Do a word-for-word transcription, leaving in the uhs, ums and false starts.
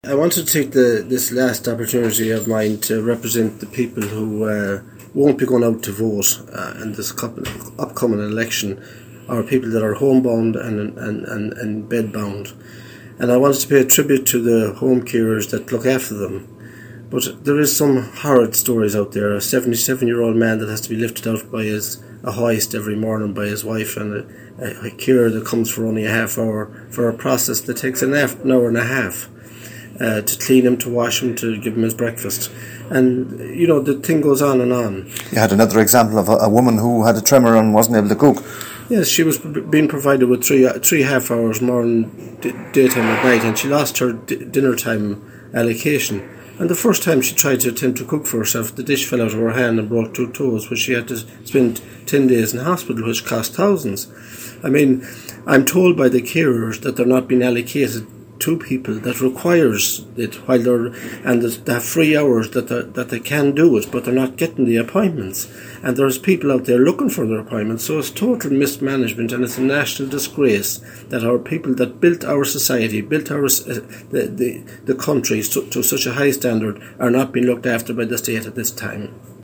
I want to take the this last opportunity of mine to represent the people who uh, won't be going out to vote uh, in this couple, upcoming election, or people that are homebound and, and, and, and bedbound. And I wanted to pay a tribute to the home carers that look after them. But there is some horrid stories out there. A seventy-seven-year-old man that has to be lifted out by his a hoist every morning by his wife, and a, a, a carer that comes for only a half hour for a process that takes an, half, an hour and a half. Uh, to clean him, to wash him, to give him his breakfast. And, you know, the thing goes on and on. You had another example of a, a woman who had a tremor and wasn't able to cook. Yes, she was b- being provided with three three half hours morning, d- daytime at night, and she lost her d- dinner time allocation. And the first time she tried to attempt to cook for herself, the dish fell out of her hand and broke two toes, which she had to spend ten days in hospital, which cost thousands. I mean, I'm told by the carers that they're not being allocated to people that requires it while they're and they have free hours that that they can do it, but they're not getting the appointments, and there's people out there looking for their appointments. So it's total mismanagement, and it's a national disgrace that our people that built our society, built our uh, the, the the country to, to such a high standard, are not being looked after by the state at this time.